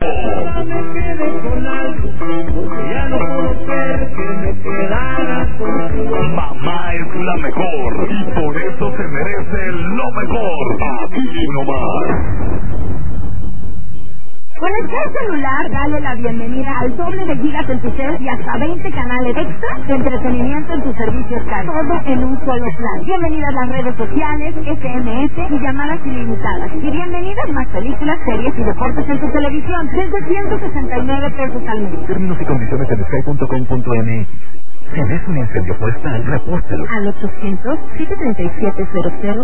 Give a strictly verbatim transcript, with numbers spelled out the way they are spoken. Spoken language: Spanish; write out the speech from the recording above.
Me quedé con algo, porque ya no puedo ser que me quedara contigo. Mamá es la mejor y por eso se merece lo mejor. Aquí nomás. Con el celular, dale la bienvenida al doble de gigas en tu cel y hasta veinte canales extra de entretenimiento en tus servicios Sky. Todo en un solo plan. Bienvenidas las redes sociales, S M S y llamadas ilimitadas. Y bienvenidas más películas, series y deportes en tu televisión desde ciento sesenta y nueve pesos al mes. Términos y condiciones en sky punto com punto m x. Si ves un incendio forestal, repórtalo Al ochocientos, siete treinta y siete, cero cero